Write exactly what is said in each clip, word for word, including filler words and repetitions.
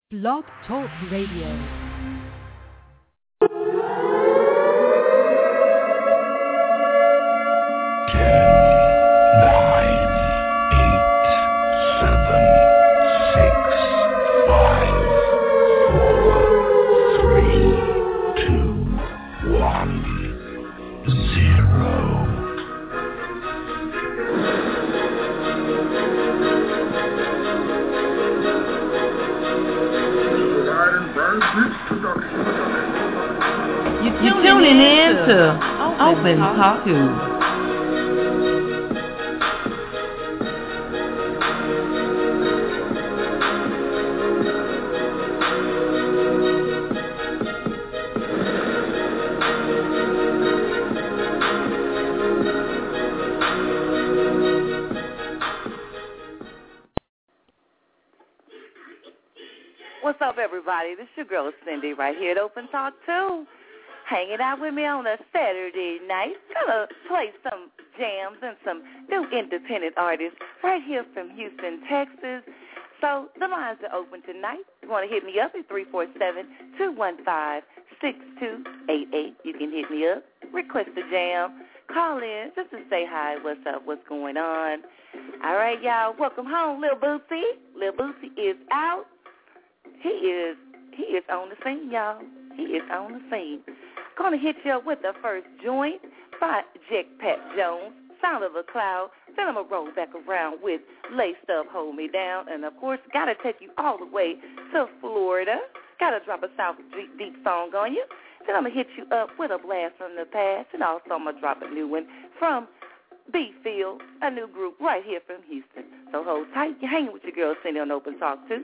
Blog Talk Radio. You're tuning in to Open Talk News. What's up, everybody? This is your girl Cindy right here at Open Talk two. Hanging out with me on a Saturday night. Gonna play some jams and some new independent artists right here from Houston, Texas. So the lines are open tonight. You want to hit me up at three four seven, two one five, six two eight eight. You can hit me up, request a jam, call in just to say hi, what's up, what's going on. All right, y'all, welcome home, Lil Boosie. Lil Boosie is out. He is he is on the scene, y'all. He is on the scene. Gonna hit you up with the first joint by Jack Pat Jones, Sound of a Cloud. Then I'm gonna roll back around with Laced Up, Hold Me Down, and of course gotta take you all the way to Florida. Gotta drop a South Deep, deep song on you. Then I'm gonna hit you up with a blast from the past, and also I'm gonna drop a new one from B Field, a new group right here from Houston. So hold tight. You're hanging with your girl Cindy on Open Talk two.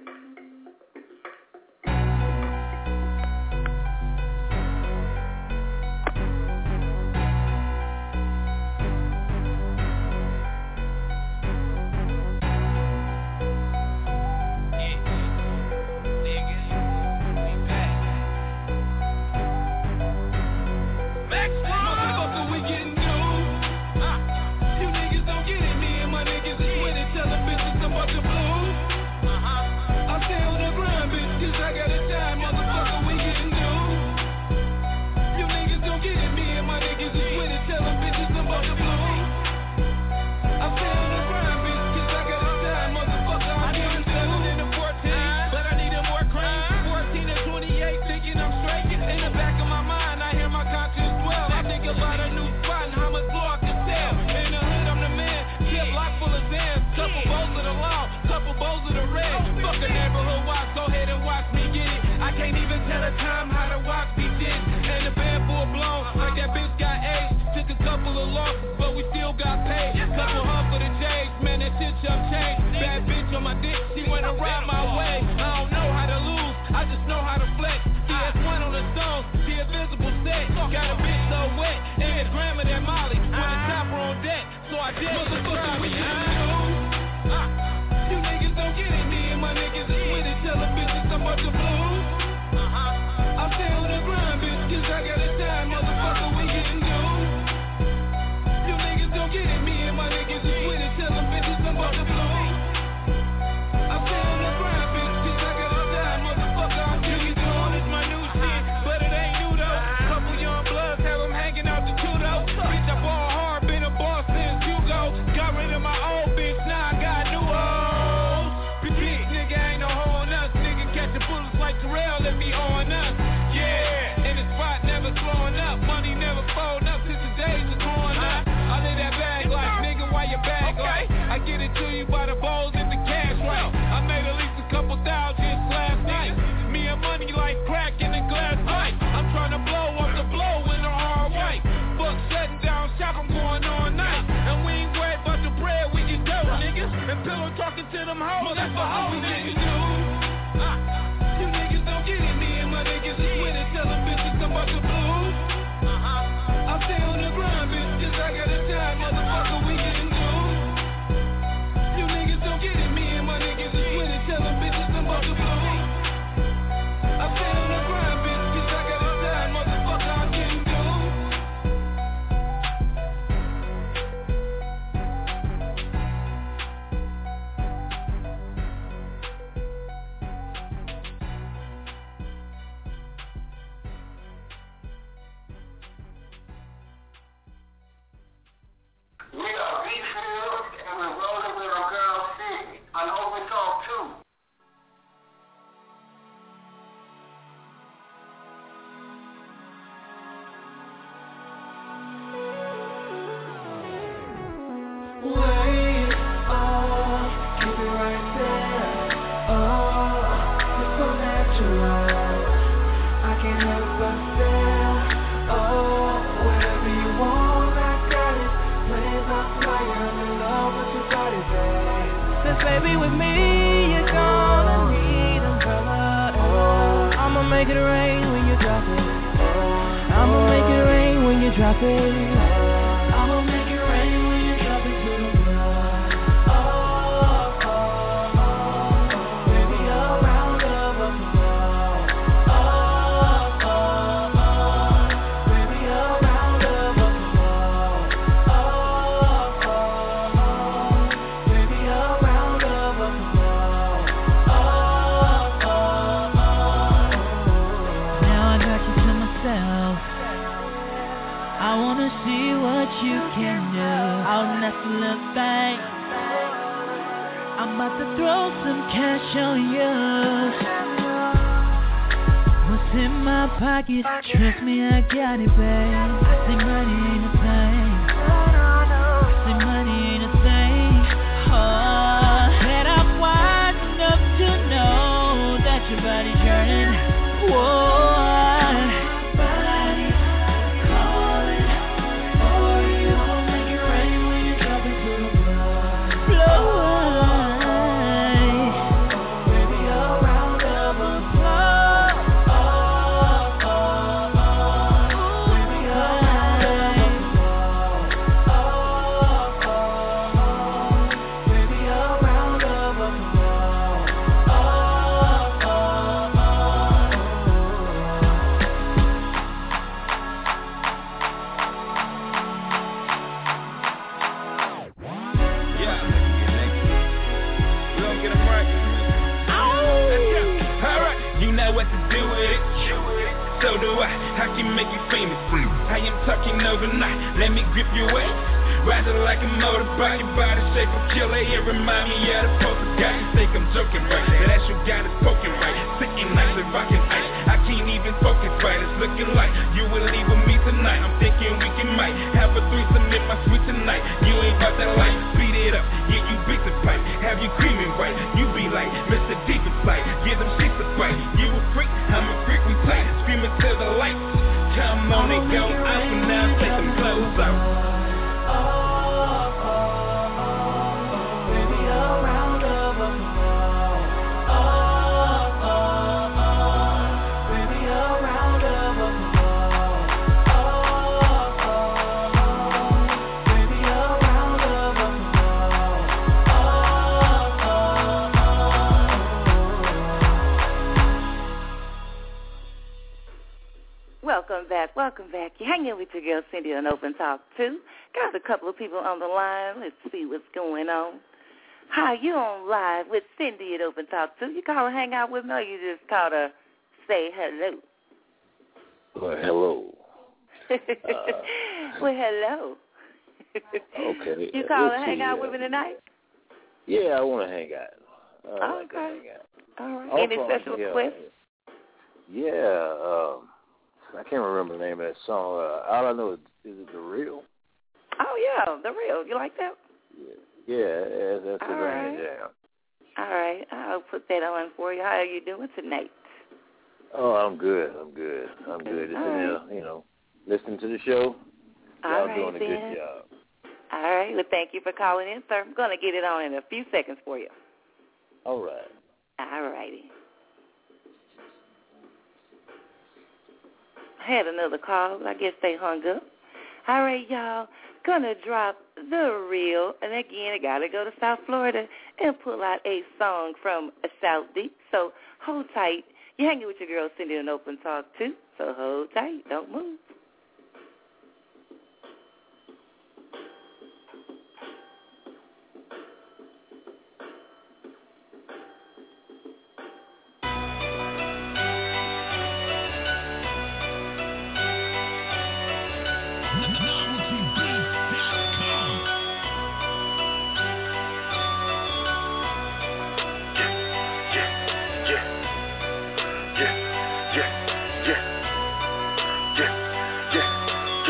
We are refilled, and we're rolling with our girl Cindy on Open Talk two. Wait, oh, keep it right there. Oh, it's so natural. I can't help but stare. Oh, whatever you want, I got it. Play my fire, I'm in love with your body, babe. 'Cause baby, with me, you're gonna need umbrella. Oh, I'ma make it rain when you drop it. I'ma make it rain when you drop it. I'ma make it rain when you drop it to the ground. Oh, oh, oh, oh. Baby, a round of applause. Oh, oh, oh. Baby, a round of applause. Oh, oh, oh. Baby, a round of applause. Oh, oh, oh. Now I got you to myself. I wanna see what you can do. I'll nestle a bank. I'm about to throw some cash on you. What's in my pocket? Trust me, I got it, babe. I say money ain't a thing. I say money ain't a thing. Oh, and I'm wise enough to know that your body's yearning. Whoa. So do I, I can make you famous. I am talking overnight, let me grip your waist. Riding like a motorbike, your body shape of killer. It remind me of the poster guy. You think I'm joking, right? That ass you got is poking right. Sitting nice and rocking ice. I can't even focus right. It's looking like you will leave with me tonight. I'm thinking we can might have a threesome in my suite tonight. You ain't about that life, speed it up. Yeah, you beat the pipe, have you creaming right. You be like Mister Deep Inside. Give them sheets a bite. You a freak, I'm a freak, we tight. Screaming to the lights. Come on and go out and now take them clothes out. Welcome back, welcome back. You're hanging with your girl Cindy on Open Talk two. Got a couple of people on the line. Let's see what's going on. Hi, you on live with Cindy at Open Talk two. You call to hang out with me, or you just call to say hello? Well, hello. uh, well, hello. Okay. You call Let's to hang see, out uh, with me tonight? Yeah, I want to hang out. I okay. like to hang out. All right. Also, Any special yeah, requests? Yeah, um, I can't remember the name of that song. Uh, all I know is, is it The Real? Oh, yeah, The Real. You like that? Yeah, yeah, that's a right. jam. All right, I'll put that on for you. How are you doing tonight? Oh, I'm good. I'm good. I'm good. Just in there, you know, listening to the show. All Y'all right, doing a then. good job. All right. Well, thank you for calling in, sir. I'm going to get it on in a few seconds for you. All right. All righty. I had another call, but I guess they hung up. All right, y'all. Gonna drop The Real. And again, I got to go to South Florida and pull out a song from South Deep. So hold tight. You're hanging with your girl Cindy on Open Talk two. So hold tight. Don't move. yeah, yeah, yeah, yeah,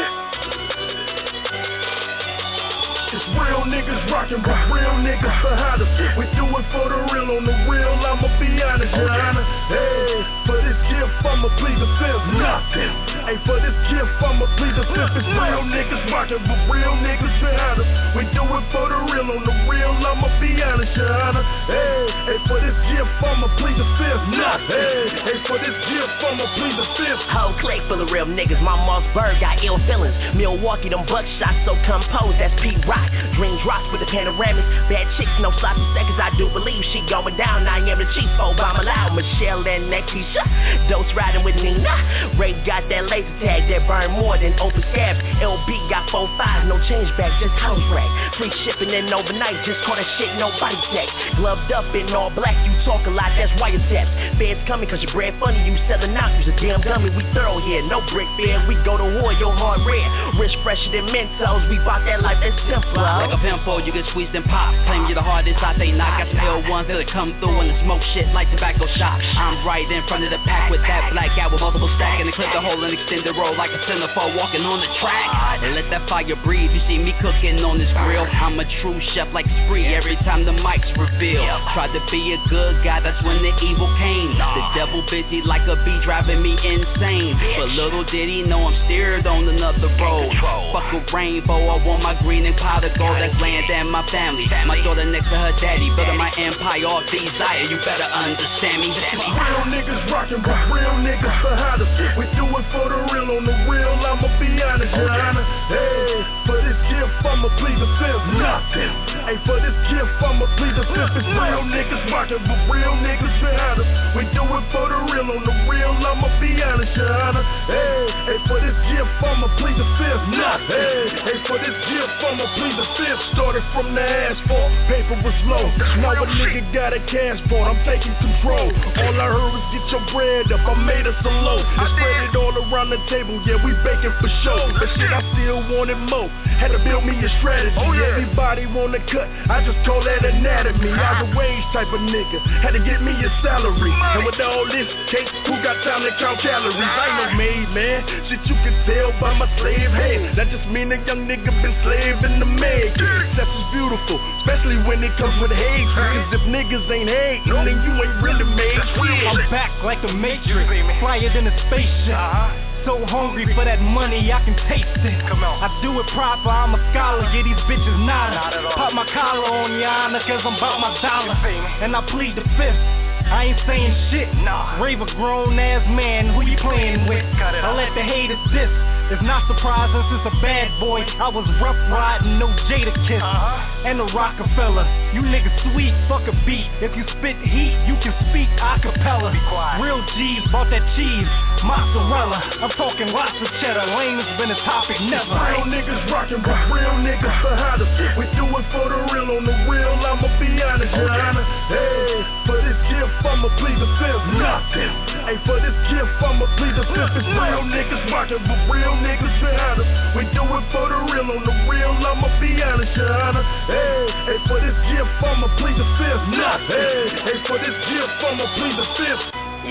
yeah. It's real niggas rockin' with real niggas behind us. We do it for the real, on the real, I'ma be honest, your honor. Hey, for this gift, I'ma plead the fifth. Nothing. Hey, for this gift, I'ma plead the fifth. It's real niggas rockin' with real niggas behind us. We do it for the real, on the real, I'ma be honest, your honor. Hey, hey, for this gift, I'ma plead the fifth. Nothing. Hey, hey, for this gift, I'ma plead the fifth. Whole clique full of real niggas. My Mossberg got ill feelings. Milwaukee, them buckshots so composed. That's Pete Rock. Dream drops with the panoramics. Bad chicks, no sloppy seconds. I do believe she going down. I am the chief. Obama loud. Michelle and Nekisha. Dose riding with Nina. Ray got that laser tag that burn more than open scabs. L B got four five, no change back, just house rack. Free shipping and overnight, just call that shit nobody check. Gloved up in all black, you talk a lot, that's wiretaps. Feds coming cause your bread funny, you selling out, you's a damn dummy. We thorough here, no brick fair, we go to war, your hard red. Wrist fresher than Mentos, we bought that life, that's simple. Like a pimple, you get squeezed and pop. Claim you're the hardest, I say not. Got some L ones that come through and the smoke shit like tobacco shop. I'm right in front of the pack with that black out with multiple stack. And the clip the hole and extend the roll like a centerfold walking on the track. And let that fire breathe, you see me cooking on this grill. I'm a true chef like Spree every time the mic's revealed. Tried to be a good guy, that's when the evil came. The devil busy like a bee driving me insane. But little did he know I'm steered on another road. Fuck a rainbow, I want my green and powder gold. That's land and my family. My daughter next to her daddy, building my empire off desire. You better understand me. Real niggas rockin' with real niggas behind us. We do it for the real, on the real, I'ma be honest, your honor. Hey, for this gift, I'ma plead the fifth. Nothing. Hey, for this gift, I'ma plead the fifth. It's real niggas rockin' with real niggas behind us. We do it for the real, on the real, I'ma be honest, your honor. Hey, hey, for this gift, I'ma plead the fifth. Nothing. Hey, hey, for this gift, I'ma plead the fifth. Started from the asphalt, paper was low. Now a nigga got a cash vault, I'm taking control. All I heard was get your bread up, I made us a low. I spread it all around the table, yeah, we baking for show. But shit, I still wanted more. Had to build me a strategy. Oh, yeah. Everybody wanna cut, I just call that anatomy. I was a wage type of nigga, had to get me a salary. And with all this cake, who got time to count calories? I ain't no maid, man. Shit, you can tell by my slave head. That just mean a young nigga been slaving the maid. Success is beautiful, especially when it comes with hate. Cause if niggas ain't hating, then you ain't really made shit. I'm back like the Matrix, flyer than a spaceship. So hungry for that money, I can taste it. Come on. I do it proper, I'm a scholar, yeah, these bitches nada. Pop my collar on ya, honor, cause I'm about my dollar. And I plead the fifth, I ain't saying shit. Nah. Rave a grown ass man, who you playing with? I let the haters diss. It's not surprising since a bad boy I was rough riding, no Jada kiss. Uh-huh. And a Rockefeller, you niggas sweet, fuck a beat. If you spit heat, you can speak acapella. Real G's bought that cheese, mozzarella. I'm talking lots of cheddar, lame has been a topic never. Real niggas rockin' with real niggas behind us. We do it for the real, on the real, I'ma be honest, your honor. Hey, for this gift, I'ma plead the fifth. Nothing. Hey, for this gift, I'ma plead the fifth. It's real niggas rockin' with real niggas behind us. We do it for the real, on the real, I'ma be honest, your honor. Hey, hey, for this gift, I'ma plead the fifth. Nothing. Hey, hey, for this gift, I'ma plead the fifth.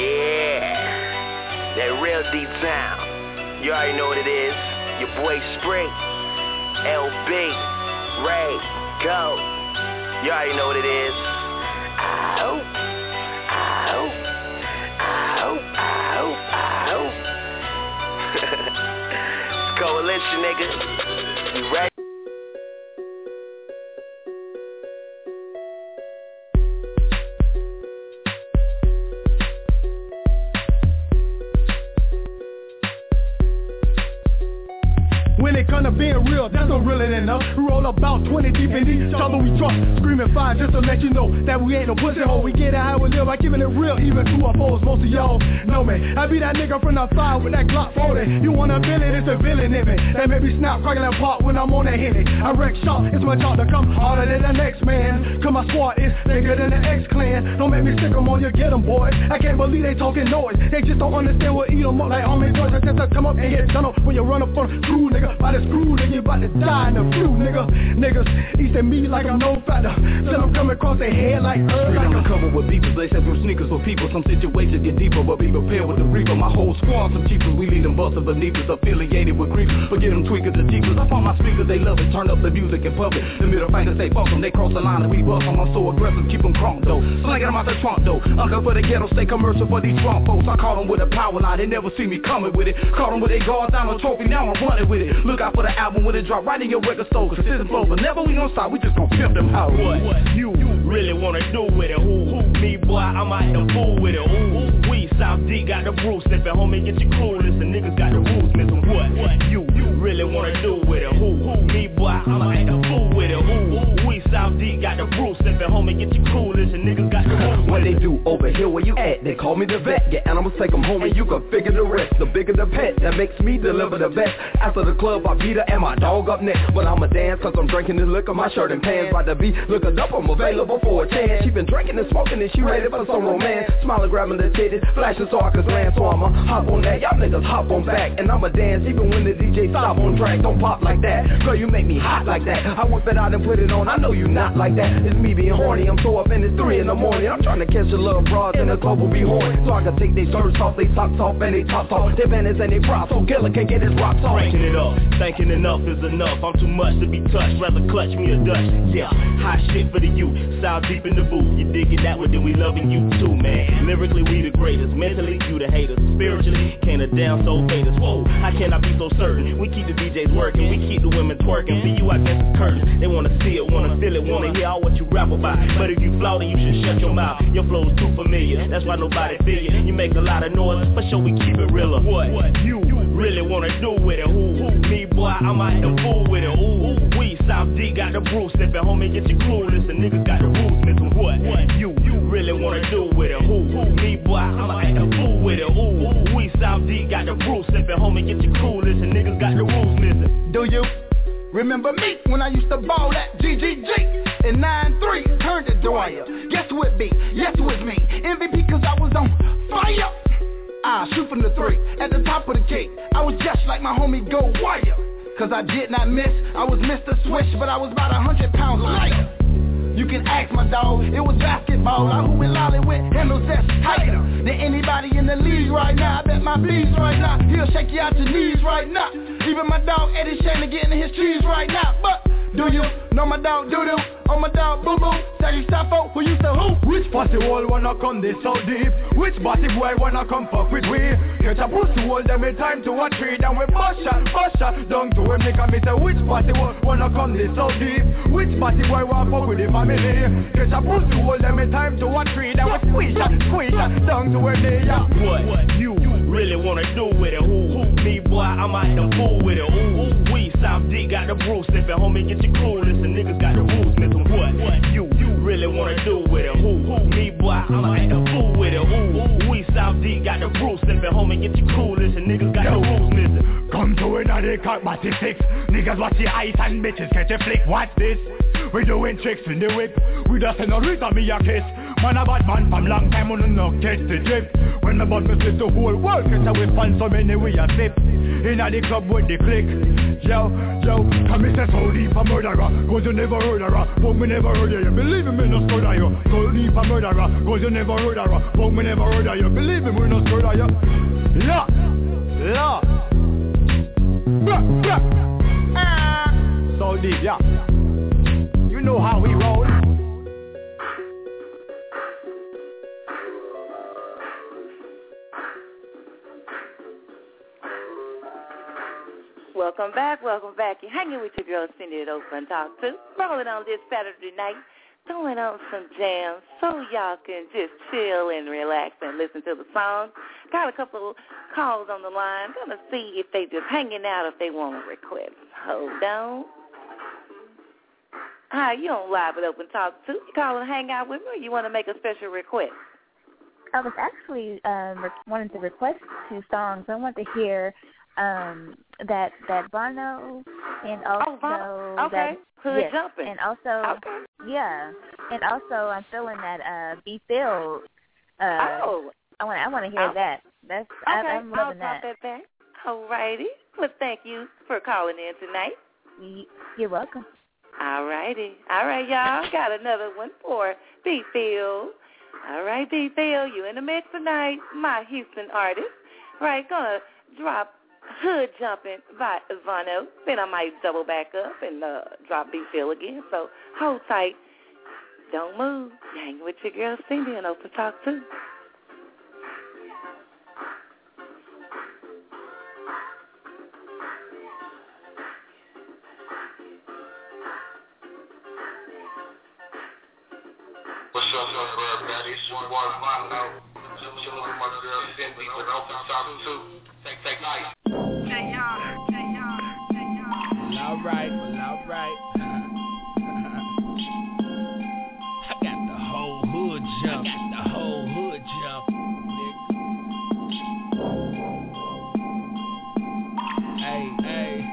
Yeah, that real deep sound. You already know what it is. Your boy Spree, L B, Ray, Go. You already know what it is. Ow, ow, ow, ow, ow. Coalition, nigga. You ready? When it come to being real, that's no realer than us. We roll about twenty deep in each other we trust. Screaming fire just to let you know that we ain't no pussy hole. We get it how we live by keeping it real, even to our foes. Most of y'all know me. I be that nigga from the fire with that Glock forty. You want a villain, it's a villain in me. That make me snap, cracking that part when I'm on that Henny. I wreck shop, it's my job to come harder than the next man. Cause my squad is bigger than the X-Clan. Don't make me sick 'em on you, get 'em, boy. I can't believe they talking noise. They just don't understand what eat 'em up like homie boys. I just to come up and get done up when you run up on a true nigga. by the screw, then you about to die in the flu, nigga. Niggas eating me like I'm no fatter. Till I'm coming across their head like earth. Like I'm covered with beepers, they set them sneakers for people. Some situations get deeper, but be prepared with the reaper. My whole squad, some cheapers, we lead them busters beneath us, affiliated with creepers. Forget them tweakers and cheapers. I found my speakers, they love it. Turn up the music in public. The middle fingers, they fuck them. They cross the line and we bust them. I'm so aggressive, keep them crunk though. Slinging them out the trunk though. Uncle for the ghetto, stay commercial for these drunk folks. I caught them with a power line, they never see me coming with it. Caught them with their guards down on trophy, now I'm running with it. Look out for the album when it drop right in your record store. Consistent flow, but never we gon' stop, we just gon' pimp them out. What, what you really wanna do with it? Who, who? Me boy, I'm out here fool with it. Ooh, we South D got the brew slippin', homie, get your crew. Listen, niggas got the rules missing. What, what you, you really wanna do with it? Who, who? Me boy, I'm out here fool with it. Ooh, we South D got the brew slippin', homie, get your crew. Listen, niggas got the rules. What they do over here where you at? They call me the vet. Get animals, take them home and you can figure the rest. The bigger the pet, that makes me deliver the best. After the club, I beat her and my dog up next. But I'ma dance cause I'm drinking this liquor, my shirt and pants. By the beat, looking up, I'm available for a chance. She been drinking and smoking and she ready for some romance. Smiling, grabbing the titties, flashing so I can glance. So I'ma hop on that, y'all niggas hop on back. And I'ma dance even when the D J stop on track. Don't pop like that, girl, you make me hot like that. I whip it out and put it on, I know you not like that. It's me being horny, I'm so up and it's three in the morning. I'm trying to catch a little broad and the club will be horny. So I can take they shirts off, they socks off, and they tops off. Their banners and they props, so killer can't get his rocks off. Cranking it up, thinking enough is enough. I'm too much to be touched, rather clutch me a Dutch. Yeah, hot shit for the youth, South deep in the booth. You digging that one, then we loving you too, man. Lyrically, we the greatest. Mentally, you the haters. Spiritually, can't a damn soul fade us. Whoa, I cannot be so certain. We keep the D Js working, we keep the women twerking. For you, I guess it's curtains. They wanna see it, wanna feel it, wanna hear all what you rap about. But if you flaw, then you should shut your mouth. Your flow's too familiar, that's why nobody feel you. You make a lot of noise, but sure we keep it realer. What, what you really wanna do with it? Who, who? Me boy, I'm out here fool with it. Ooh, we South D got the brew slippin', homie, get your crew. Listen, niggas got the rules missing. What, what you, you really wanna do with it? Who, who? Me boy, I'm out here fool with it. Ooh, we South D got the brew slippin', homie, get your crew. Listen, niggas got the rules missing. Do you remember me when I used to ball at G G G in nine three, turned to Dwyer? Guess who it be? Yes, it was me. M V P cause I was on fire. I shoot from the three, at the top of the cake. I was just like my homie Go Wire. Cause I did not miss, I was Mister Swish, but I was about a hundred pounds lighter. You can ask my dog, it was basketball. I who with Lolly with handles that's tighter than anybody in the league right now. I bet my bees right now, he'll shake you out your knees right now. Even my dog Eddie Shane getting his cheese right now. But do you know my dog Doodoo? Oh my dog Boo Boo, Saggy Sappho, who used to who? Which pussy wall wanna come this so deep? Which body boy wanna come fuck with we? Catch a pussy wall, them in time to a tree. Then we bust shot, bust shot, down to him, nigga me say which pussy wall wanna come this so deep? Which body boy wanna fuck with the family? Catch a pussy wall, them in time to a tree. Then we squeeze shot, squeeze shot, down to him, yeah. What, what you really wanna do with it? Who, who? Me boy, I'm out here fool with it. Ooh, we South D got the brew slippin', homie, get your crew. Listen, niggas got the rules missing. What, what you, you really wanna do with it? Who, who? Me boy, I'm out here fool with it. Ooh, we South D got the brew slippin', homie, get your crew. Listen, niggas got the rules missing. Come to it, now they cut body six. Niggas watch the ice and bitches catch a flick. Watch this, we doing tricks in the whip. We just senorita me a kiss. Man a bad man from long time on no catch the drift. When the bud me split the whole world, catch a weapon so many we a slip. Inna the club with the click. Yo, yo, come and say so deep a murderer, cause you never heard of her, but me never heard of you. Believe me, no scared of you. So deep a murderer, cause you never heard of her, but me never heard of you. Believe me, we no scared of you. Yeah, yeah. Bruh, bruh. Ah. So deep, yeah. You know how we roll. Welcome back, welcome back. You're hanging with your girl Cindy at Open Talk two. Rolling on this Saturday night, throwing on some jams so y'all can just chill and relax and listen to the song. Got a couple of calls on the line. Gonna see if they just hanging out, if they want a request. Hold on. Hi, you on Live at Open Talk two. You calling to hang out with me, or you want to make a special request? I was actually um, re- wanting to request two songs. I want to hear um, that that Bono and also oh, okay. that Hood yes, Jumping. and also okay. yeah, and also I'm feeling that uh, Be Filled. Uh, oh, I want I want to hear oh. that. That's okay. I, I'm loving I'll that. that back. All righty. Well, thank you for calling in tonight. You're welcome. All righty. All right, y'all. Got another one for B-Phil. All right, B-Phil, you in the mix tonight. My Houston artist. Right, gonna drop Hood Jumping by Ivano. Then I might double back up and uh, drop B-Phil again. So hold tight. Don't move. You hanging with your girl Cindy and Open Talk too. What's up, suburb daddy? It's your boy Mono. Chilling with my girl Cindy with Open Talk too. Take, take night. Well, alright, well, alright. I got the whole hood jump. I got the whole hood jump, nigga. Hey, hey.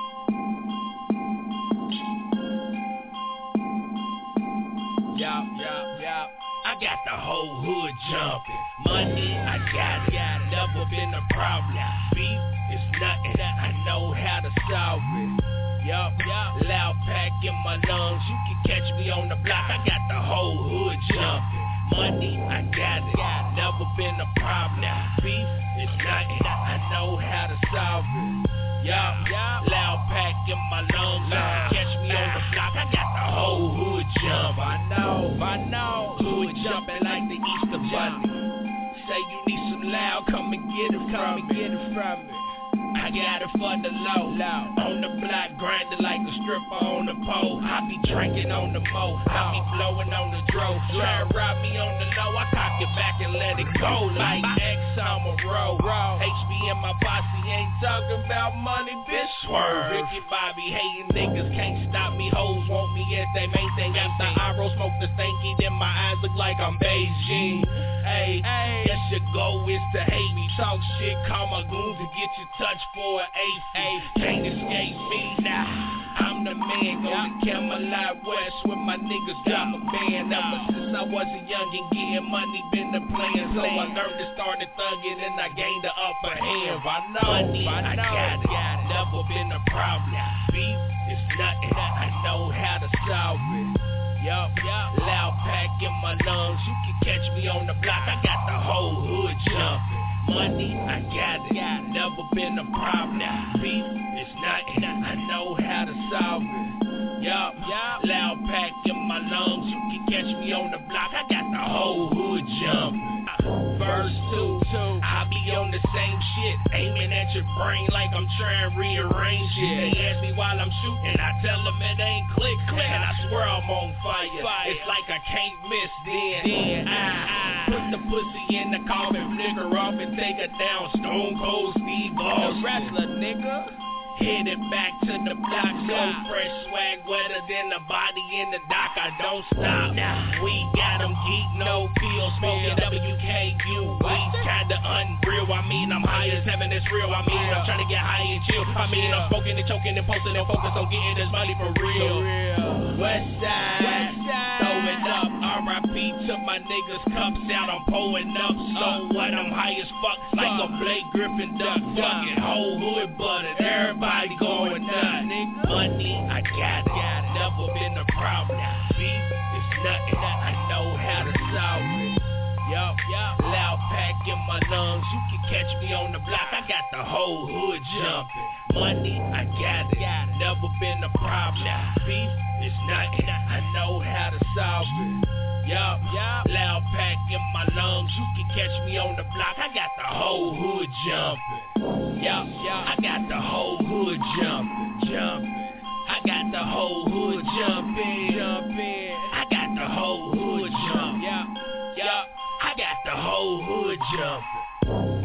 Yup, yup, yup. I got the whole hood jumping. Money, I got it. Never been a problem. Beef is nothing. I know how to solve it. Yup, yup. Loud pack in my lungs. You can catch me on the block. I got the whole hood jumping. Money, I got it. Never been a problem. Beef is nothing. I know how to solve it. Yup, yup. Loud pack in my lungs. You can catch me on the block. I got the whole hood jump. I know, I know. Hood jumping like the Easter Bunny. Say you need some loud, come and get it from me. Get it from me. I got it for the low. On the block, grinding like a stripper on the pole. I be drinking on the mo. I be blowing on the dro. Try to rob me on the low. I cock it back and let it go like X on a roll. H B and my posse ain't talking about money, bitch. Swerve. Ricky Bobby hating niggas can't stop me. Hoes want me as they main thing. After I roll smoke the stanky, then my eyes look like I'm Beijing. Hey, guess your goal is to hate me. Talk shit, call my goons and get you touched for an eighth. Hey, can't escape me, nah. I'm the man, go to Camelot West with my niggas, drop a band. Ever since I was a youngin', getting money been the plan. So I learned to start thuggin' and I gained the upper hand. I know, money, I got it, never been a problem. Beef is nothing, I know how to solve it. Yup, yup, loud pack in my lungs. You can catch me on the block. I got the whole hood jumping. Money, I got it. Never been a problem. Beef is nothing. I know how to solve it. Yup, yup, loud pack in my lungs. You can catch me on the block. I got the whole hood jumping. Verse two, I be on the same shit, aiming at your brain like I'm trying to rearrange it. They ask me while I'm shooting, I tell them it ain't click, click, and I swear I'm on fire. It's like I can't miss. Then, then I, I put the pussy in the coffin, flicker off and take her down. Stone Cold Steve Austin, wrestler, nigga. Headed back to the block, so fresh swag wetter than the body in the dock. I don't stop. We got them geek, no pills, smoking W K U. We kinda unreal. I mean, I'm high as heaven, it's real. I mean, I'm trying to get high and chill. I mean, I'm smoking and choking and posting and focus on getting this money for real. West side, throw it up. R I P to my niggas, cups out, I'm pulling up. So what? I'm high as fuck, like a Blake Griffin duck. Fucking whole hood buttered, everybody going nuts. Money, I got it. Never been a problem. Beef is nothing. I know how to solve it. Yup, yup. Loud pack in my lungs. You can catch me on the block. I got the whole hood jumping. Money, I got it. Never been a problem. Beef is nothing. I know how to solve it. Yup, yup. Loud pack in my lungs. You can catch me on the block. I got the whole hood jumping. Yup, yup. I got the whole hood jumping, jumping. I got the whole hood jumping, jumping. I got the whole hood jumping. Yup, yup. I got the whole hood jumping.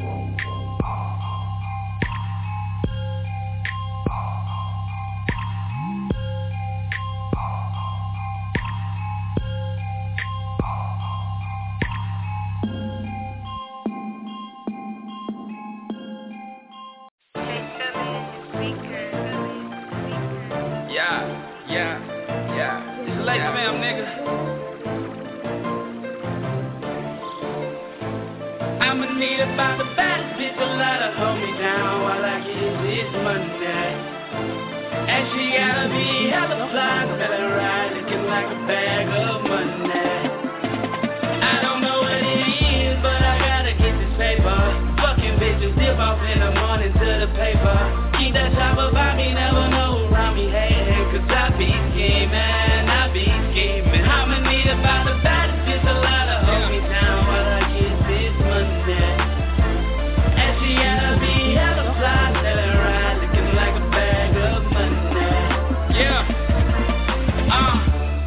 Yeah, yeah, yeah. It's late, yeah. Fam, nigga. I'ma need bitch allowed to hold me down while I get this money. And she gotta be hella fly, smelling right, looking like a bag of money. I don't know what it is, but I gotta get this paper. Fucking bitches dip off in the morning to the paper. Keep that chopper by me, never know around me, hey, cause I be scheming, I be scheming. I'ma need about the baddest bitch allowed to hold me down while I get this money. And she gotta be hella fly, smelling right, looking like a bag of money. Yeah, uh,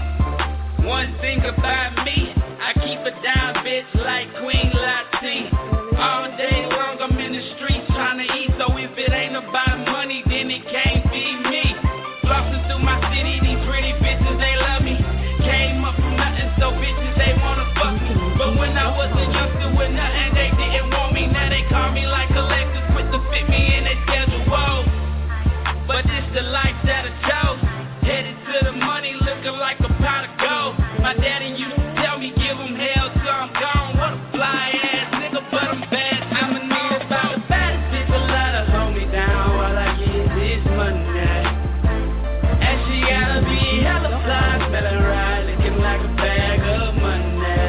one thing about me, I keep it down, bitch, like Queen Latifah. All day long I'm in the streets trying to eat, so if it ain't about money, then it can't be me. Flossing through my city, these pretty bitches, they love me. Came up from nothing, so bitches, they wanna fuck me. But when I was a youngster with nothing, they didn't want me. Now they call me like Alexis with the fit me in their schedule, whoa. But this the life that I chose. Headed to the money, looking like a pot of gold. My daddy used to tell me, give him hell till I'm gone. What a fly ass nigga, but I'm bad. I'ma need about the baddest bitch allowed to hold me down while I get this money. And she gotta be hella fly, smelling right, looking like a bag of money.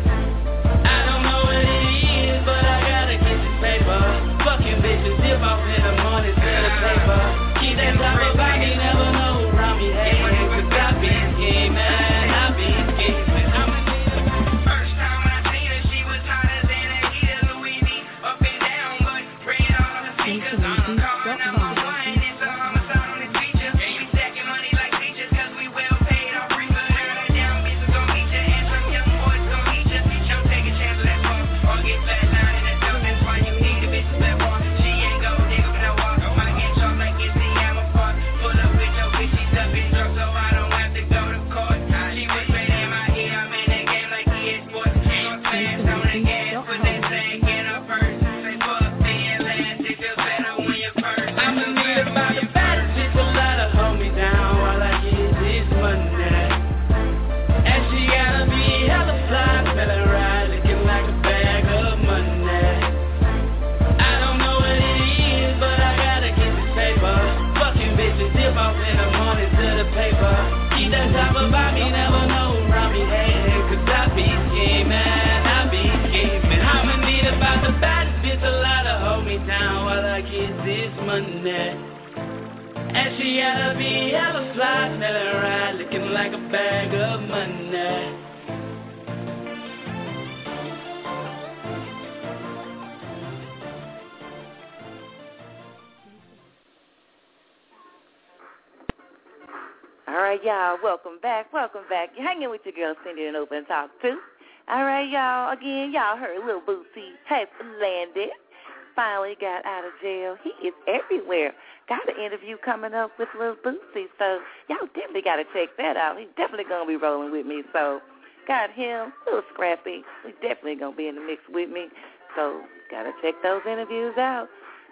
I don't know what it is, but I gotta get this paper. Fucking bitches dip off in the morning to the paper. Keep that top about me, never know around me, hey, cause I be scheming, I be scheming. I'ma need a first time I seen her, she was hotter than a heater, Louis V, up and down, but red on the sneakers, I'm calling number one, it's a homicide on this feature. We stacking money like teachers, cause we well paid off free, but her down, bitches gon' meet ya, and some young boys gon' meet ya. She'll take a chance with that fuck, or get flatlined in the dump, that's why you need a bitch to play walk. She ain't gon' dig up in that walk, wanna get shot like it's the Yama Park. Pull up with your bitch, she's up in drunk, so I don't have to go to court. She was straight in my ear, I'm in that game like E A Sports. Ain't fast on the gas, put that thing in her purse. Say fuck being last, it feels better when you're first. I'ma need about the baddest bitch allowed to hold me down while I get this money. And she gotta be hella fly, smelling right, looking like a bag of money. I don't know what it is, but I gotta get this paper. Fucking bitches dip off in the morning to the paper. Keep that top about me, never know around me, hey, cause I be scheming, I be scheming. I'ma need about the baddest bitch allowed to hold me down while I get this money. And she gotta be hella fly, smelling right, looking like a bag of money. All right, y'all, welcome back, welcome back. You're hanging with your girl Cindy in Open Talk too. All right, y'all, again, y'all heard Lil Boosie has landed. Finally got out of jail. He is everywhere. Got an interview coming up with Lil Boosie, so y'all definitely got to check that out. He's definitely going to be rolling with me, so got him, a little scrappy. He's definitely going to be in the mix with me, so got to check those interviews out.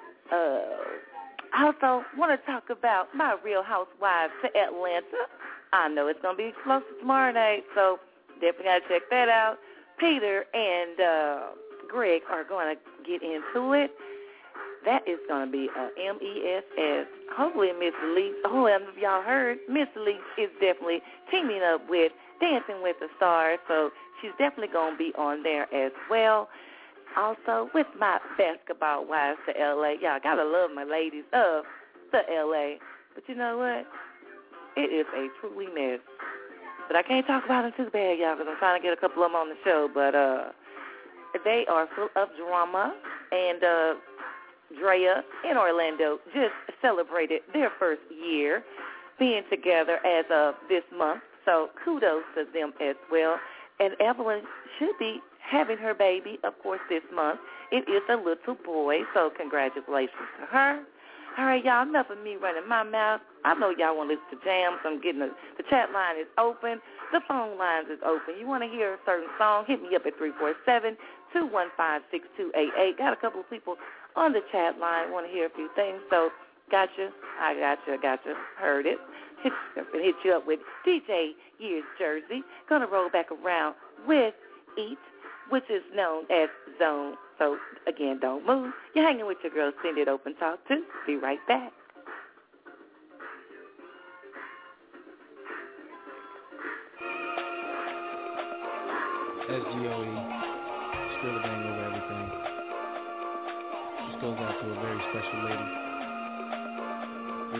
Uh... I also want to talk about my Real Housewives to Atlanta. I know it's going to be explosive tomorrow night, so definitely got to check that out. Peter and uh, Greg are going to get into it. That is going to be a M E S S. Hopefully Miss Elise, oh, and if y'all heard, Miss Elise is definitely teaming up with Dancing with the Stars, so she's definitely going to be on there as well. Also, with my basketball wives to L A, y'all got to love my ladies of the L A. But you know what? It is a truly mess. But I can't talk about them too bad, y'all, because I'm trying to get a couple of them on the show. But uh, they are full of drama. And uh, Drea in Orlando just celebrated their first year being together as of this month. So kudos to them as well. And Evelyn should be having her baby, of course, this month. It is a little boy, so congratulations to her. All right, y'all, enough of me running my mouth. I know y'all want to listen to jams. I'm getting a, the chat line is open. The phone lines is open. You want to hear a certain song, hit me up at three four seven, two one five, six two eight eight. Got a couple of people on the chat line want to hear a few things, so got you. I got you. I got you. Heard it. Hit, hit you up with D J Years Jersey. Going to roll back around with Eat which is known as Zone. So, again, don't move. You're hanging with your girl, Cindy at Open Talk two. Be right back. S G O E, Skrilla Bang over everything. This goes out to a very special lady. You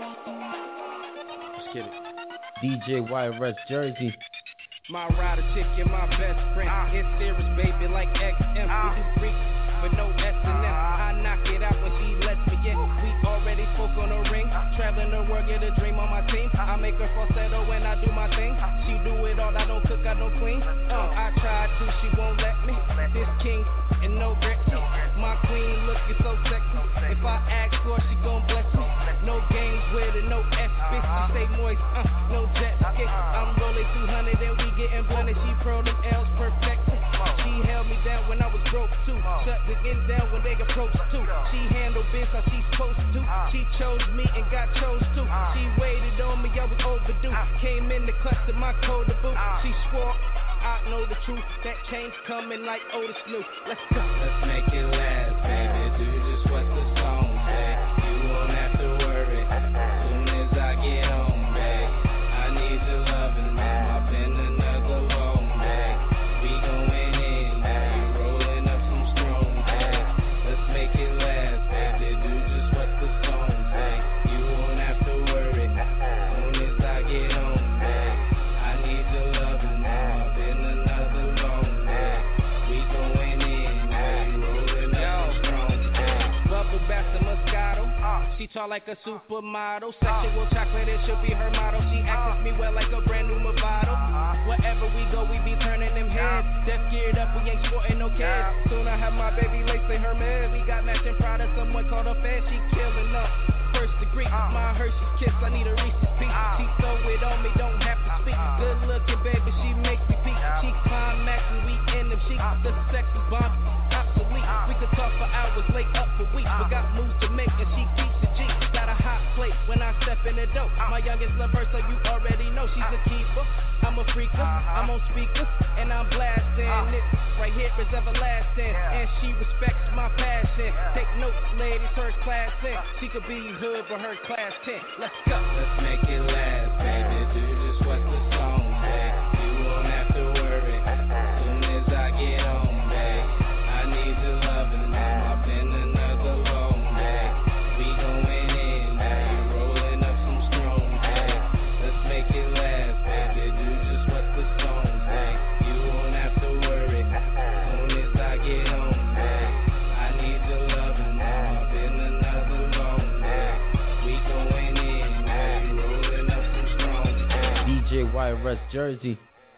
know, let's get it. D J Y R S Jersey. My rider chick and my best friend. Uh, it's serious, baby, like X M. Uh, we do freaks, but no S and M. I knock it out when she lets me in. We already spoke on the ring. Traveling the world, get a dream on my team. I make her falsetto when I do my thing. She do it all, I don't cook, I don't clean. Uh, I tried to, she won't let me. This king and no Gretchen. My queen looking so sexy. If I ask for her, she gon' bless me. No games with it, no S bitch. She stay moist, uh, no jet ski. I'm rolling two hundred and we getting blended. She pro them L's perfection. She held me down when I was broke too. Shut the end down when they approached too. She handled biz how she's supposed to. She chose me and got chose too. She waited on me, I was overdue. Came in the clutch to my code to boot. She swore I know the truth. That change coming like Otis Snoop. Let's go. Let's make it last, baby. Do just what the song said. You won't have to worry. Soon as I get home, babe, I need your loving. I've been another long day. We going in, you rolling up some strong bags. Let's make it last, baby. Do just what the song say. You won't have to worry. Soon as I get home, babe, I need your loving. I've been another long day. We going in, you rolling up some strong bags. Bubble bath the Moscato. She tall like a supermodel. Sexual chocolate, it should be her motto. She access me well like a brand new Movado. Wherever we go, we be turning them heads. Death geared up, we ain't sporting no kids. Soon I have my baby lacing her meds. We got matching Prada, someone called her fed. She killing up. First degree, my Hershey's kiss, I need a Reese's piece. She throw it on me, don't have to speak. Good looking, baby, she makes me peak. She climaxing, we in them cheeks. The sex is bomb, obsolete. We could talk for hours, late up for weeks. We got moves to make, and she keeps the G. Got a hot plate when I step in the dope. My youngest love her, so you already know she's a keeper. I'm a freaker, I'm on speakers, and I'm blasting it. Right here is everlasting, and she respects my passion. Take notes, ladies, her class in. She could be hood, but her class ten. Let's go. Let's make it last, baby. Do just what the song said. You won't have to worry. Soon as I get home, babe, I need your loving. I've been another long day. We going in, you rolling up some strong bags. Let's make it last, baby. Do just what the song say. You won't have to worry. Soon as I get home, babe, I need your loving. I've been another long day. We going in, you rolling up some strong bags. D J Y R S Jersey.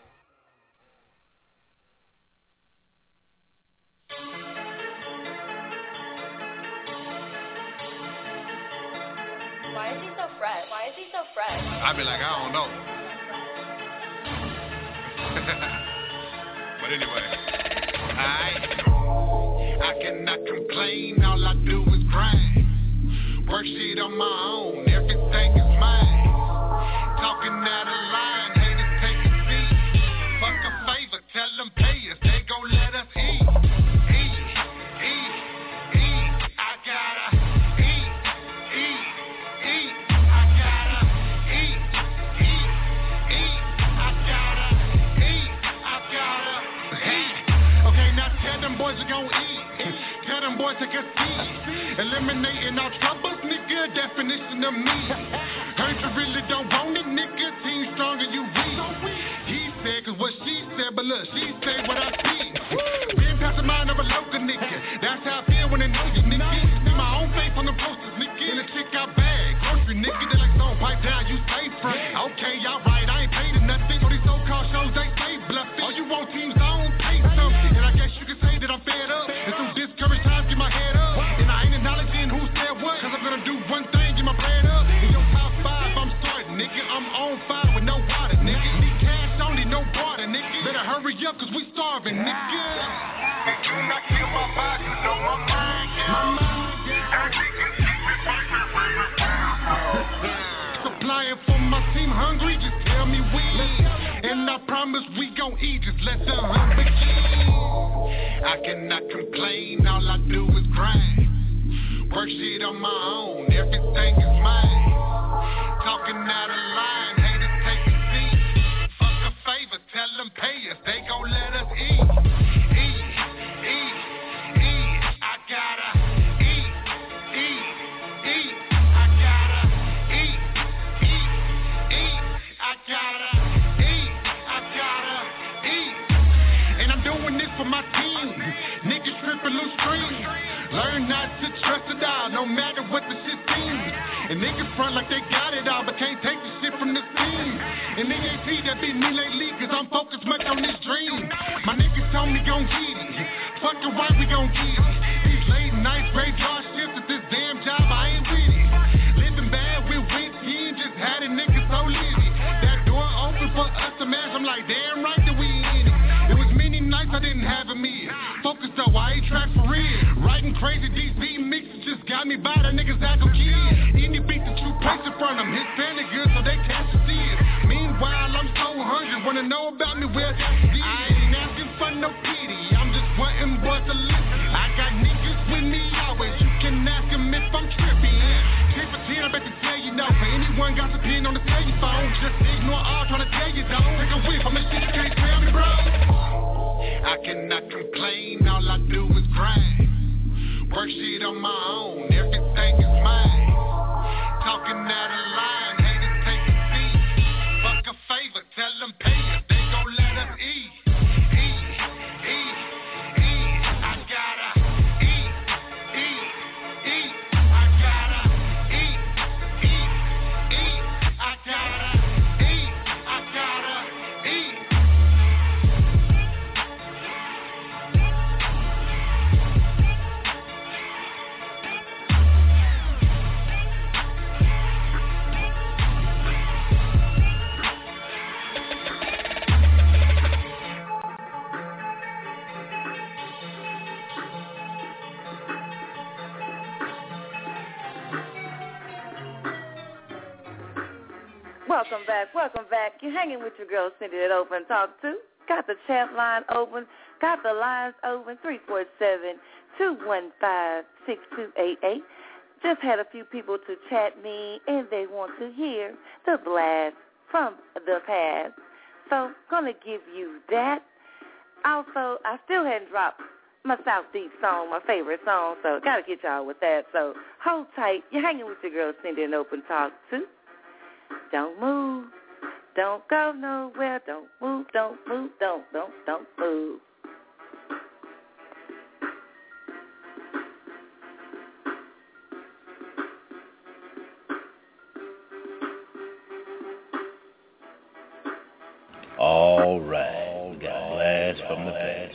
Why is he so fresh? Why is he so fresh? I be like, I don't know. But anyway, I I cannot complain. All I do is grind. Work shit on my own. Everything is mine. Talking out of line. Haters take a seat. Fuck a favor. Tell them pay us. They gon' let us eat. Eat. Eat. Eat. I gotta eat. Eat. Eat. I gotta eat. Eat. Eat. I gotta eat. I gotta eat. Okay, now tell them boys we gon' eat. Tell them boys to get seed. Eliminating all troubles, nigga. Definition of me. Heard you really don't want it, nigga. Team stronger, you weak. He said, cause what she said, but look, she said what I see. Been past the mind of a local nigga. That's how I feel when they know you, nigga. See my own face on the posters, nigga. And the chick got bag. Grocery, nigga. They like stone pipe down, you stay front. Okay, y'all right, I ain't paid nothing. So these so-called shows, they stay bluffing. All you want teams, I don't pay something. And I guess you can say that I'm fed up. And some discouraged times, get my head up. And I ain't acknowledging who said what. Cause I'm gonna do one thing, get my bread up. In your top five, I'm starting, nigga. I'm on fire with no water, nigga. Need cash only, no water, nigga. Better hurry up, cause we starving, nigga. Did you not kill my vibe? You know my mind, yeah. My mind, yeah. And we can keep it right here where it's at. Supplying for my team, hungry, just tell me when. And And I promise we gon' eat, just let the hunt begin. I cannot complain, all I do is grind. Work shit on my own, everything is mine. Talking out of line, haters take a seat. Fuck a favor, tell them pay us, they gon' let us eat. Eat, eat, eat, I gotta eat, eat, eat, I gotta eat, eat, eat, I gotta eat, I gotta eat. And I'm doing this for my team. Niggas tripping loose streams. Learn not to trust it all, no matter what the shit seems. And niggas front like they got it all, but can't take the shit from this team. And they ain't see that beat me lately, cause I'm focused much on this dream. My niggas told me gon' get it. Fucking right, we gon' get it. These late nights, graveyard shifts at this damn job, I ain't with it. Living bad with weak team, just had a nigga so litty. That door open for us to match, I'm like, damn right that we in it. It was many nights I didn't have a meal. Focus though, I ain't track for real. Writing crazy, these beat mixes just got me by the niggas that go kill. Any beat that you place in front of them, Hispanic good so they can't see it. Meanwhile, I'm so hungry, wanna know about me, well, that's it. I ain't asking for no pity, I'm just wanting boys to listen. I got niggas with me always, you can ask them if I'm tripping. ten for ten, I bet to tell you no. For anyone got a pin on the telephone, just ignore all trying to tell you don't. Take a whiff, I'm a shit you can't tell me, bro. I cannot complain, all I do is grind. Work shit on my own, everything is mine. Talking out of line, haters take a seat. Fuck a favor, tell them pay us, they gon' let us eat. Eat, eat, eat, I gotta eat, eat, eat, I gotta eat, eat, eat, I gotta eat, I gotta eat. Welcome back, welcome back. You're hanging with your girl Cindy at Open Talk two. Got the chat line open, got the lines open, three four seven, two one five, six two eight eight. Just had a few people to chat me, and they want to hear the blast from the past. So, gonna give you that. Also, I still hadn't dropped my South Deep song, my favorite song, so gotta get y'all with that. So, hold tight. You're hanging with your girl Cindy at Open Talk two. Don't move, don't go nowhere, don't move, don't move, don't, don't, don't move. All right, we got a blast from the past.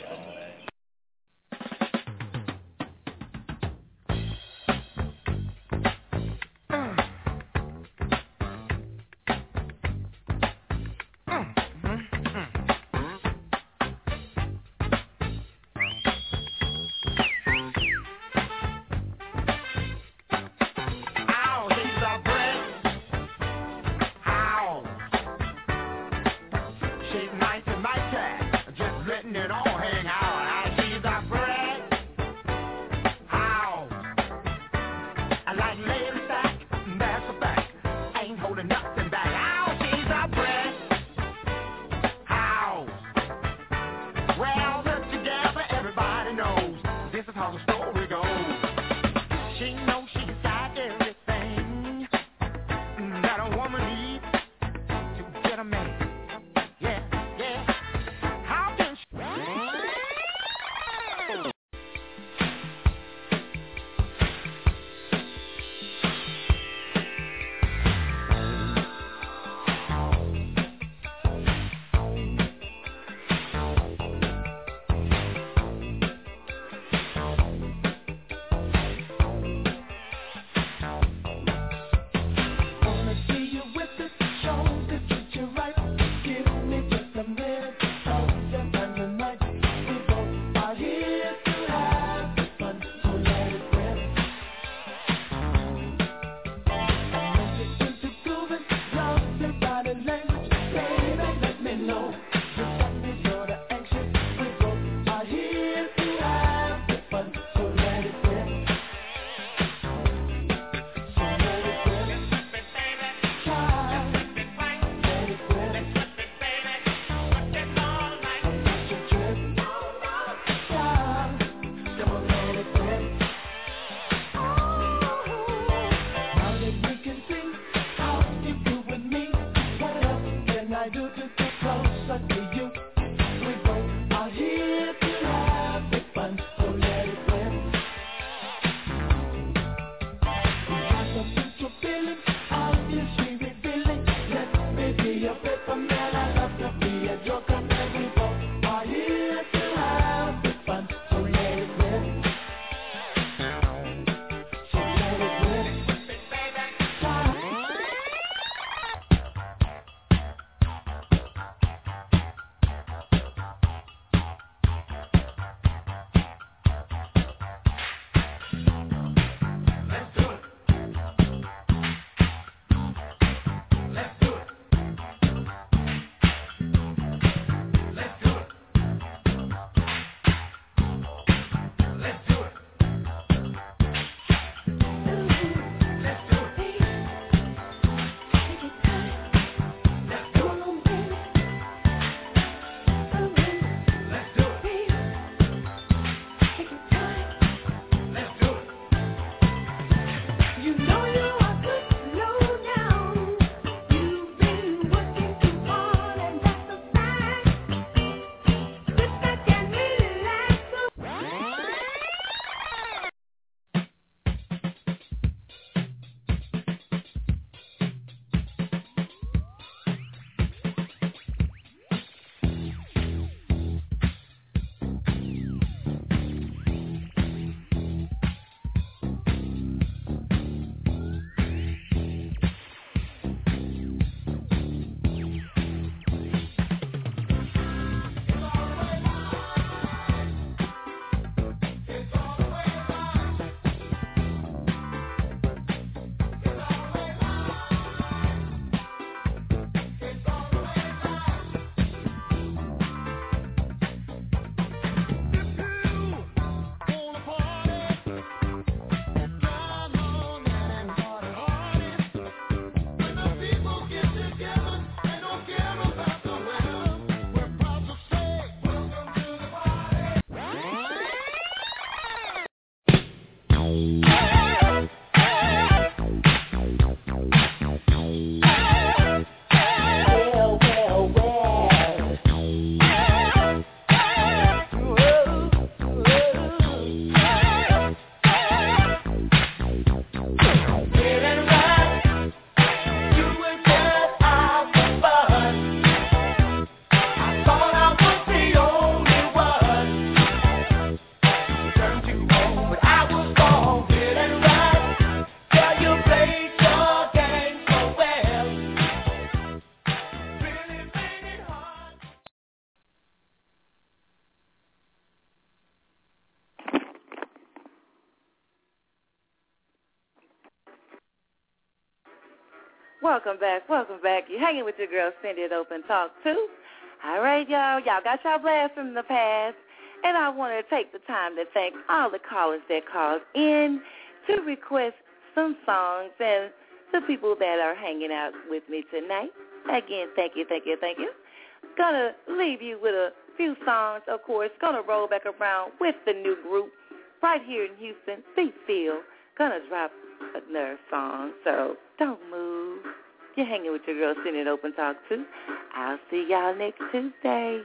Welcome back, welcome back. You're hanging with your girl Cindy at Open Talk two. All right, y'all. Y'all got y'all blast from the past. And I want to take the time to thank all the callers that called in to request some songs and the people that are hanging out with me tonight. Again, thank you, thank you, thank you. Gonna leave you with a few songs, of course. Gonna roll back around with the new group right here in Houston, Be Feel. Gonna drop another song, so don't move. You're hanging with your girl Cindy at Open Talk two. I'll see y'all next Tuesday.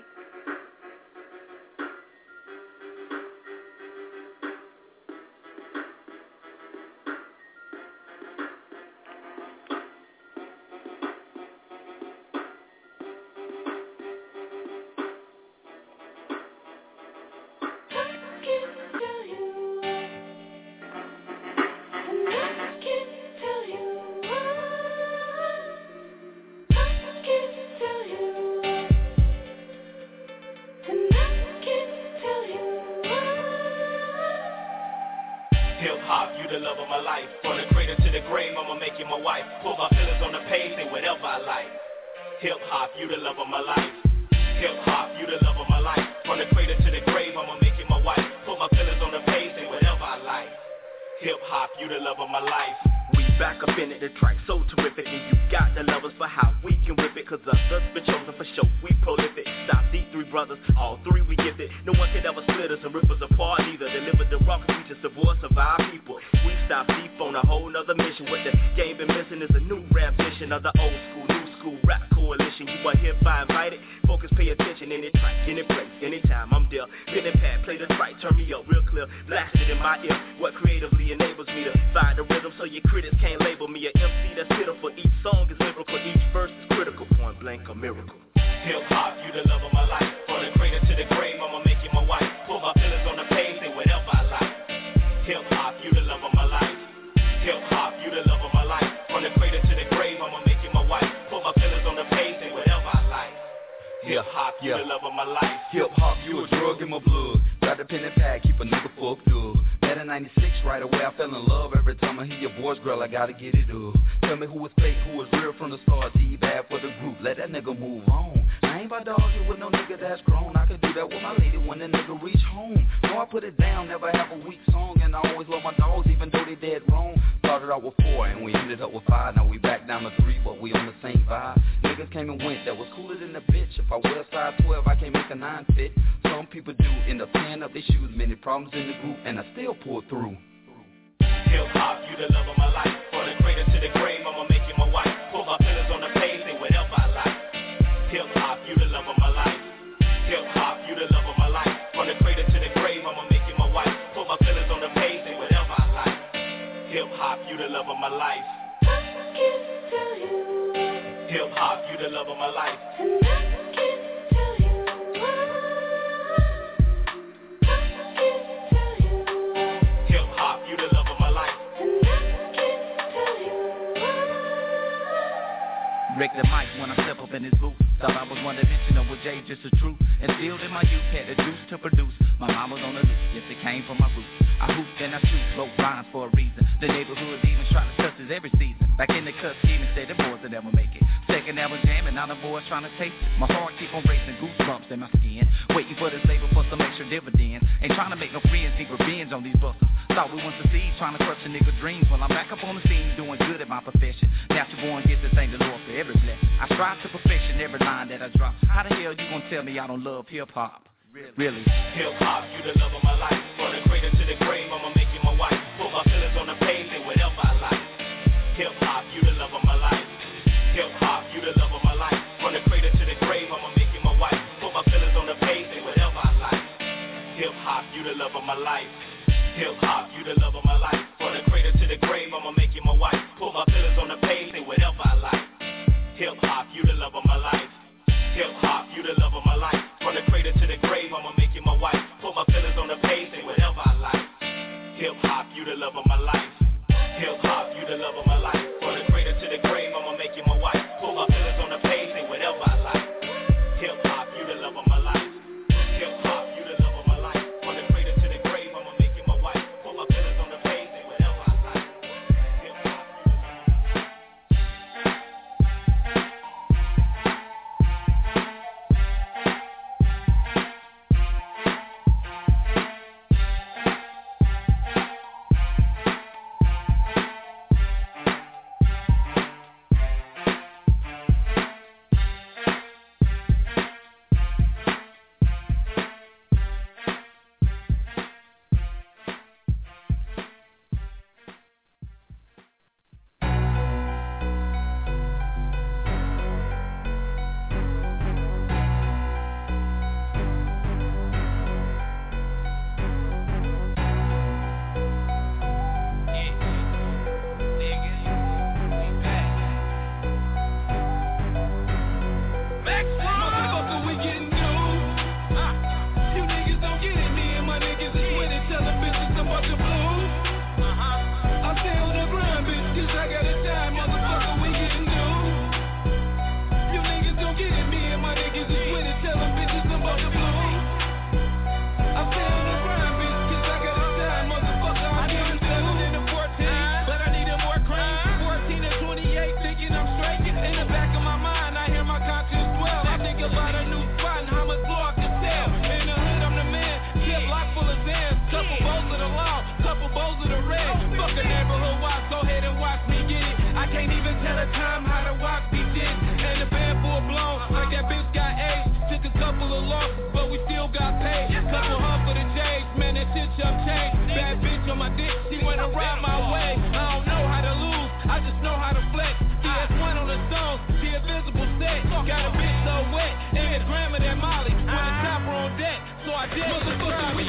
Hip-hop, really. Hip-hop, you the love of my life. From the cradle to the grave, I'ma make you my wife. Put my feelings on the page and whatever I like. Hip-hop, you the love of my life. Hip-hop, you the love of my life. From the cradle to the grave, I'ma make you my wife. Put my feelings on the page and whatever I like. Hip-hop, you the love of my life. Hip-hop, you the love of my life. From the cradle to the grave, I'ma make you my wife. Put my feelings on the page and whatever I like. Hip-hop, you the love of my life. Hip-hop, you the love of my life. From the cradle to the grave, I'ma make you my wife. Put my feelings on the page and whatever I like. Hip-hop, you the love of my life. Hip-hop, you the love of my life. From the cradle to the grave, I'ma make you my wife. Put my feelings on the page and whatever I like. Hip-hop, you the love of my life. Hip-hop, you the love of my life. From the cradle to the grave, I'ma make you my wife. Put my feelings on the page and whatever I like. Hip-hop, you the love of my life. tryna ride my way. I don't know how to lose, I just know how to flex. D S one on the stone, the invisible set. Got a bitch so wet, and a gram of that Molly. With a chopper on deck, so I did subscribe me.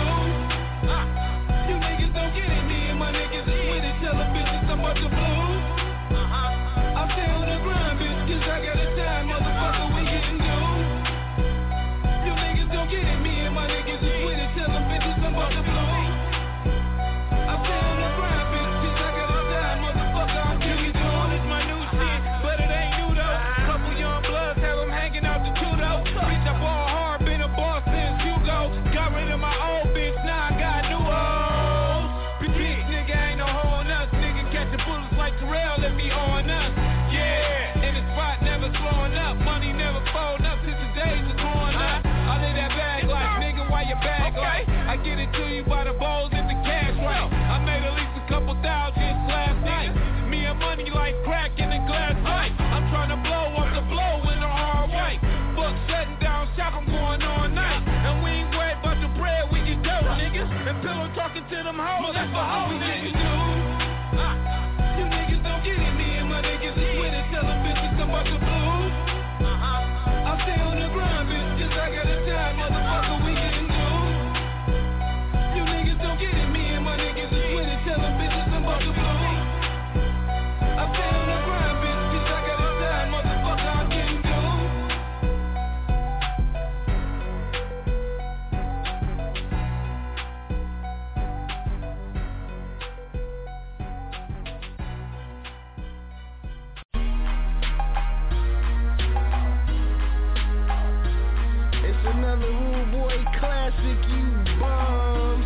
You niggas don't get it, me and my niggas is with it. Tell the bitches I'm about to blues. I stay on the grind, bitch, cause I got a time, motherfucker, we getting due. You niggas don't get it, me and my niggas is with it. Tell them bitches I'm about to blues. I stay on the grind, bitch, cause I got a time, motherfucker, I'm getting due. It's my new shit, but it ain't new though. Couple young bloods have them hanging out the two though. Bitch, I ball hard, been a boss since you go. Got rid of my old bitch, now I got new hoes. Bitch, nigga ain't no hoe on us, nigga catching bullets like Terrell, let me on us. Yeah, and the spot never slowing up, money never folding up since the days was growing up. I live that bag life, nigga, why your bag life? I get it to you by the bowls and the cash right. I made at least a couple thousand just last night. Me and money like crack in a glass pipe. I'm trying to blow up the blow in the hard white. Fuck shutting down shop, I'm going all night. And we ain't worried about the bread, we get dough, niggas. And pillow talking to them hoes, that's what hoes niggas do. You niggas don't get it, me and my niggas is with it. Tell them bitches I'm about to blues. I stay on the grind, bitch, cause I got a time, motherfucker, we getting due. You niggas don't get it, me and my niggas is with it. Tell them bitches I'm about to blues. I stay on the grind, bitch, cause I got a time, motherfucker, I'm getting due. It's another Rude Boy classic, you bums.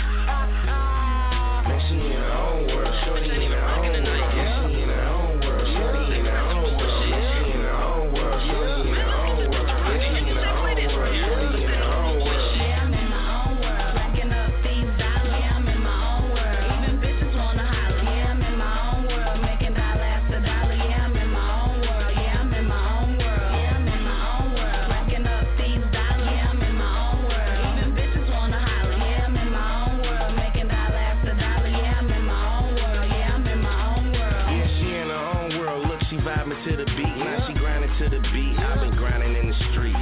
Man, she in her own world. Shorty in her own world. Yeah, she in her own world. Shorty in her own world. Yeah, she in her own world. Shorty in her own world. Yeah, she in her own world. Shorty in her own world. Yeah, I'm in my own world. Racking up these dollars. Yeah, I'm in my own world. Even bitches wanna holler. Yeah, I'm in my own world. Making dollar after dollar. Yeah, I'm in my own world. Yeah, I'm in my own world. Yeah, I'm in my own world. Racking up these dollars. Yeah, I'm in my own world. Even bitches wanna holler. Yeah, I'm in my own world. Making dollar after dollar. Yeah, I'm in my own world. Yeah, I'm in my own world. Yeah, she in her own world. Look, she vibing to the beat. Now she grinding to the beat. I've been grinding in the streets.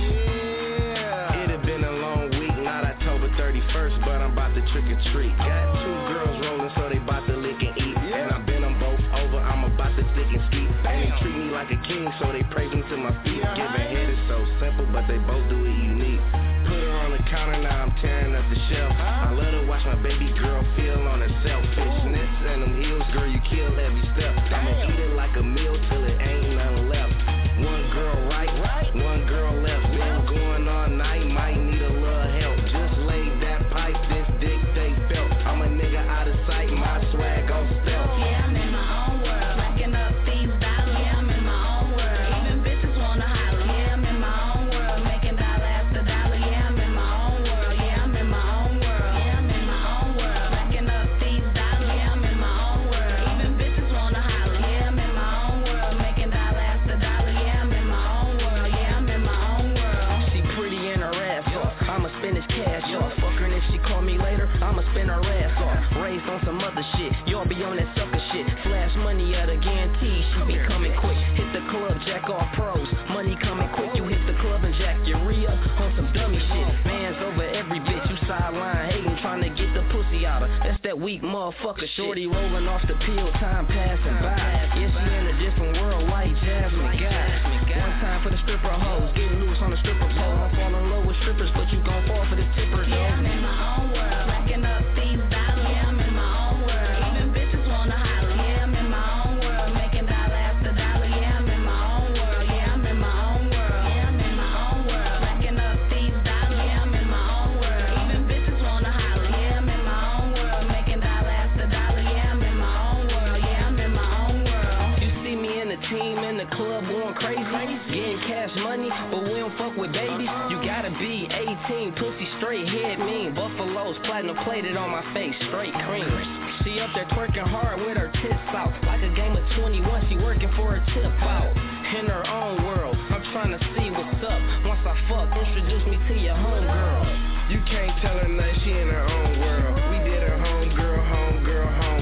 Yeah. It had been a long week, not October thirty-first, but I'm about to trick or treat. Got two girls rolling, so they about to lick and eat. And I been them both over, I'm about to stick and ski. And they treat me like a king, so they praise me to my feet. Giving head is so simple, but they both do it unique. Put her on the counter, now I'm tearing up the shelf. I love to watch my baby girl feel on her selfishness. And them heels, girl, you kill every step. I'ma eat it like a meal till it ain't nothing left. One girl right, one girl left. Been going all night, might need a little help. Just laid that pipe, this dick they felt. I'm a nigga out of sight, my swag on stealth. Yeah, I'm in my own world. Racking up these dollars. Yeah, I'm in my own world. Even bitches wanna holler. Yeah, I'm in my own world. Making dollar after dollar. Yeah, I'm in my own world. Yeah, I'm in my own world. Yeah, I'm in my own world. Racking up these dollars. Yeah, I'm in my own world. Even bitches wanna holler. Yeah, I'm in my own world. Making dollar after dollar. Yeah, I'm in my own world. Yeah, I'm in my own world. She pretty and her ass off. I'ma spend this cash off. Fuck her and if she call me later, I'ma spend her ass off. Raised on some other shit. Y'all be on that sucker shit. Flash money at a guarantee. She be coming quick. Hit the club, jack off pros. Money coming quick. You hit the club and jack your re-up on some dummy shit. Fans over every bitch. You sideline hating, trying to get the pussy out of. That's that weak motherfucker shorty rolling off the pill. Time passing by. Yeah, she in a different world like Jasmine Guy. One time for the stripper hoes. Getting loose on the stripper pole. I'm falling low with strippers, but you gon' fall for the tipper though. Yeah, I'm in my own world. Racking up these dollars. Yeah, I'm in my own world. Even bitches wanna holler. Yeah, I'm in my own world. Making dollar after dollar. Yeah, I'm in my own world. Yeah, I'm in my own world. Yeah, I'm in my own world. Racking up these dollars. Yeah, I'm in my own world. Even bitches wanna holler. Yeah, I'm in my own world. Making dollar after dollar. Yeah, I'm in my own world. Yeah, I'm in my own world. You see me and the team in the club going crazy, getting cash money, but we don't fuck with babies. You gotta be eighteen, pussy straight, head mean. Buffaloes platinum plated on my face, straight cream. She up there twerking hard with her tits out, like a game of twenty-one. She working for her tip out. In her own world, I'm trying to see what's up. Once I fuck, introduce me to your homegirl. You can't tell her nothing, she in her own world. We did her homegirl, homegirl, home.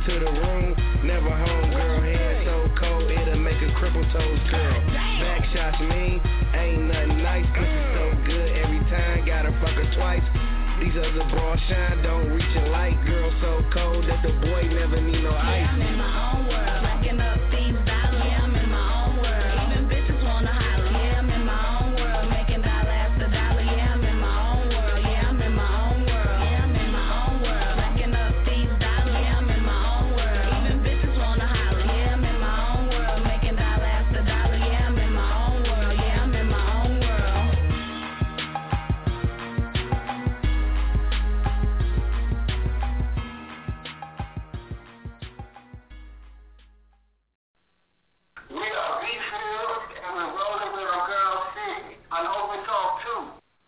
to the room, never home, girl. Hair so cold, it'll make a cripple toes, girl. Back shots mean, ain't nothing nice. Pussy so good every time, gotta fuck her twice. These other bras shine, don't reach a light. Girl so cold that the boy never need no ice. Yeah, I'm in my own world, racking up these dollars. Yeah, I'm in my own world, even bitches wanna holler. Yeah, I'm in my own world, making dollar after dollar. Yeah, I'm in my own world. Yeah, I'm in my own world. Yeah, I'm in my own world, racking up these dollars. Yeah, I'm in my own world, even bitches wanna holler. Yeah, I'm in my own world, making dollar after dollar. Yeah, I'm in my own world. Yeah, I'm in my own world. We are refilled and we're rolling with our girl City on Open Talk two.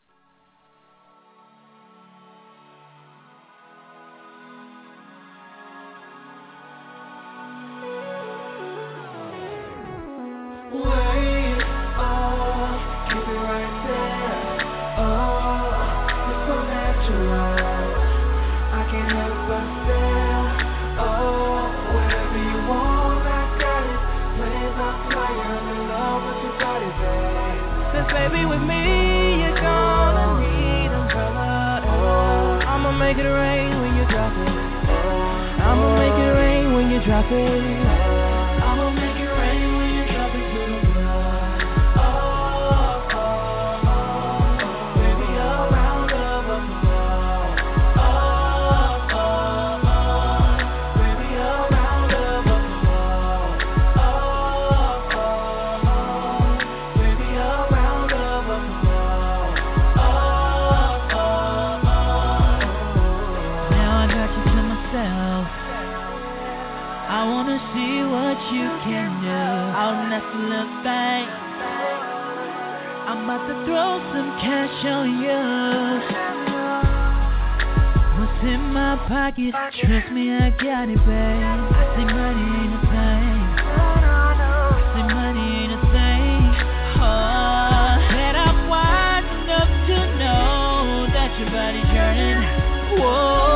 Wait, oh, keep it right there. Oh, it's so natural. I can't help but stare. Oh, whatever you want, I got it. Play my fire, I'm in love with your body, babe. 'Cause baby, with me, you're gonna need umbrella. Oh, I'ma make it rain when you drop it. I'ma make it rain when you drop it. I'ma make it rain when you drop it to the ground. Oh, oh, oh, oh. Baby, a round of applause. Oh, oh, oh. Baby, a round of applause. Oh, oh, oh. Baby, a round of applause. Oh, oh, oh. Now I got you to myself. I wanna see what you can do. I'll never look back. I'm about to throw some cash on you. What's in my pocket? Trust me, I got it, babe. I say money ain't a thing. I say money ain't a thing. Oh, and I'm wise enough to know that your body's yearning. Whoa.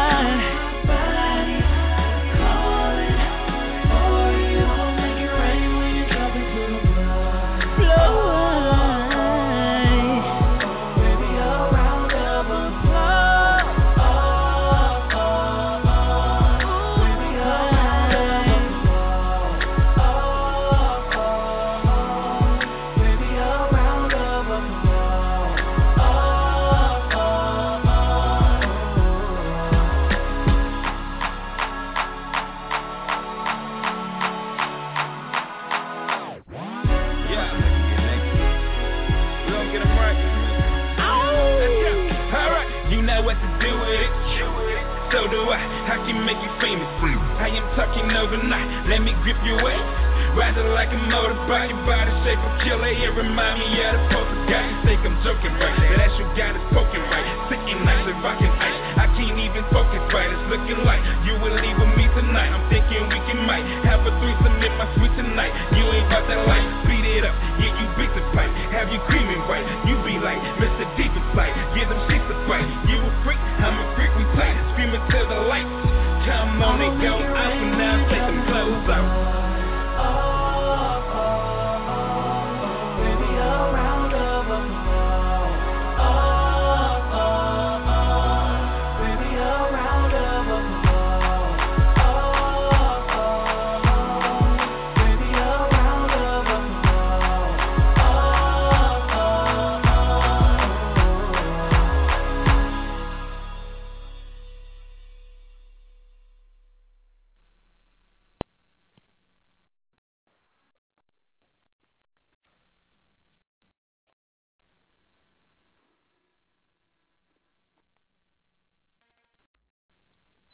So do I, I can make you famous. I am talking overnight, let me grip your waist. Riding like a motorbike, your body shape of killer. It remind me of the poster guy. You think I'm joking, right? But that you got is poking right. Sitting nice and rocking ice. I can't even focus right. It's looking like you will leave with me tonight. I'm thinking we can might have a threesome in my suite tonight. You ain't about that life, beat it up. Yeah, you beat the pipe. Have you creaming right? You be like Mister Deep Inside. Give them sheets a bite. You a freak, I'm a freak, we tight. Screaming to the lights. Come on and go out and now take them clothes out.